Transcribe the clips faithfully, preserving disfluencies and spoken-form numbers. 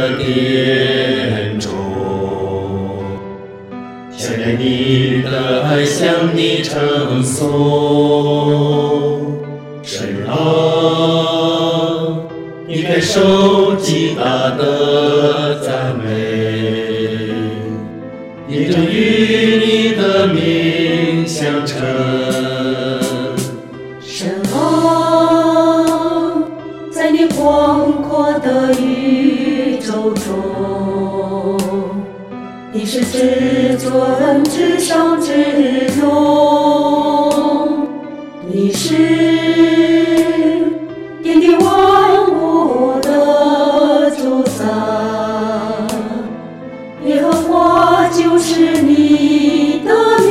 的殿中，想念你的爱向你称颂。神啊，你该受极大的赞美，也正与你的名相称。 神啊，在你广阔的宇宙中，你是至尊至上至荣，你是天地万物的主宰，耶和华就是你的名，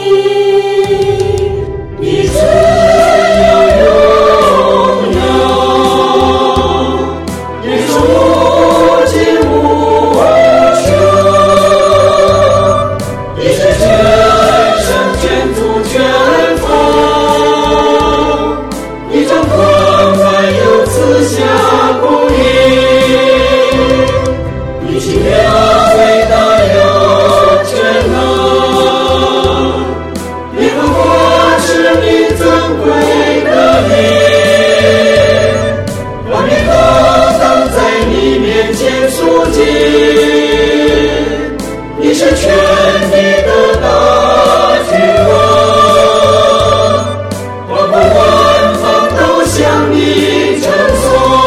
你自有荣耀，你是无尽无穷，你是全神全主全方，你掌管万有赐下公义，你奇妙伟大有全能，耶和华是你尊贵的名，万民何等在你面前肃静，你是全地的大君王，万国万邦都向你称颂。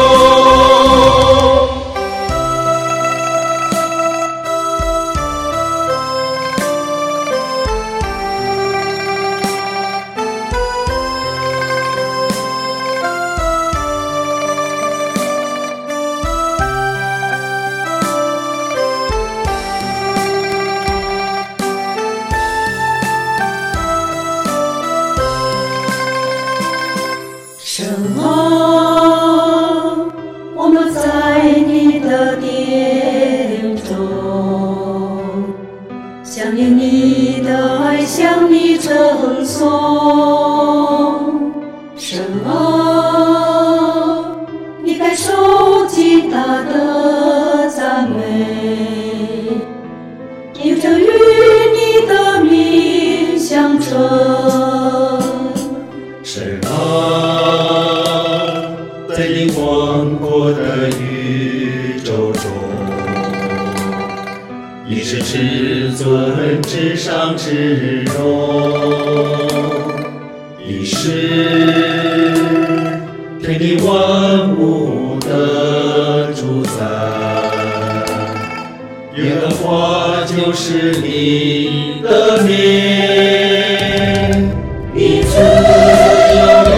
神啊，我们在你的殿中，想念你的爱向你称颂。神啊，你该受极大的赞美，也正与你的名相称。 神啊，在你广阔的宇宙中，你是至尊至上至荣，你是天地万物的主宰，耶和华就是你的名，你自有